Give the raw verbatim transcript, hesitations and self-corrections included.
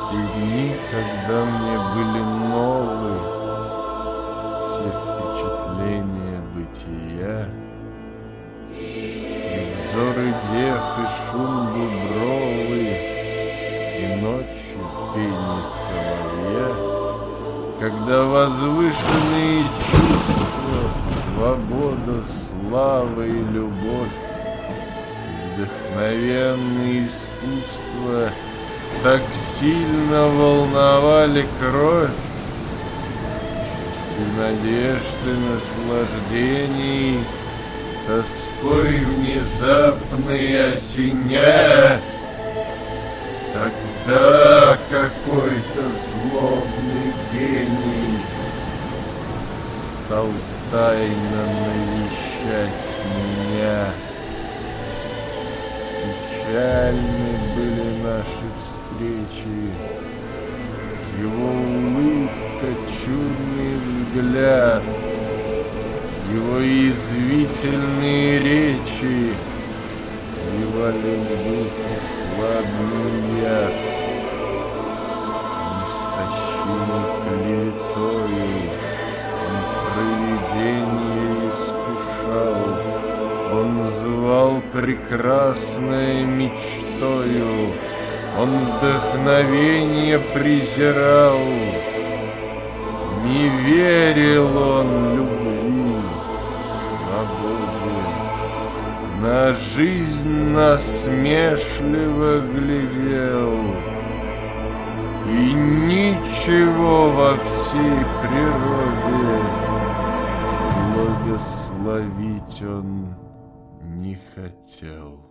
те дни, когда мне были новы все впечатления бытия, и взоры дев, и шум дубровый, и ночью пение соловья, когда возвышенные чувства, свобода, слава и любовь, вдохновенное искусство так сильно волновали кровь, часы надежды, наслаждений, тоской внезапной осеня, тогда какой-то злобный гений стал тайно навещать меня. Печальны были наши встречи, его улыбка, чудный взгляд, его язвительные речи вливали в душу хладный яд. Неистощимой клеветою он провидение искушал, он звал прекрасной мечтою, он вдохновение презирал. Не верил он любви, свободе, на жизнь насмешливо глядел, и ничего во всей природе благословить он не хотел.